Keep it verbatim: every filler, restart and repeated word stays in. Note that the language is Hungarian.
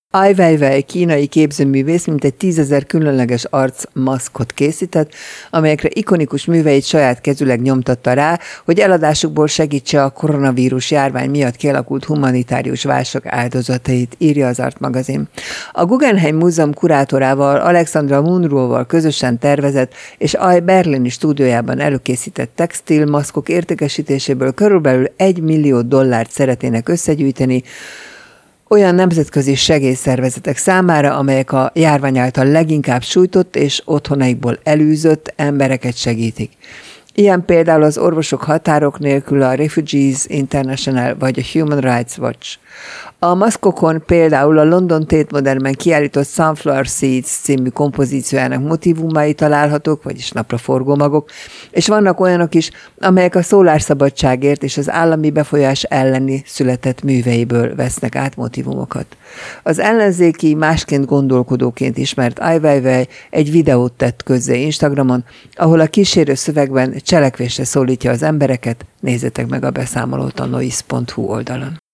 Ai Weiwei kínai képzőművész mintegy tízezer különleges arcmaszkot készített, amelyekre ikonikus műveit saját kezüleg nyomtatta rá, hogy eladásukból segítse a koronavírus járvány miatt kialakult humanitárius válság áldozatait, írja az Art magazin. A Guggenheim Múzeum kurátorával, Alexandra Munroval közösen tervezett és Ai berlini stúdiójában előkészített textilmaszkok értékesítéséből körülbelül egy millió dollárt szeretnének összegyűjteni, olyan nemzetközi segélyszervezetek számára, amelyek a járvány által leginkább sújtott és otthonaikból elűzött embereket segítik. Ilyen például az Orvosok Határok Nélkül, a Refugees International vagy a Human Rights Watch. A maszkokon például a London Tate Modernben kiállított Sunflower Seeds című kompozíciójának motívumai találhatók, vagyis napraforgó magok, és vannak olyanok is, amelyek a szólásszabadságért és az állami befolyás elleni született műveiből vesznek át motívumokat. Az ellenzéki, másként gondolkodóként ismert Ai Weiwei egy videót tett közzé Instagramon, ahol a kísérő szövegben cselekvésre szólítja az embereket. Nézzetek meg a beszámolót a noise pont hu oldalon.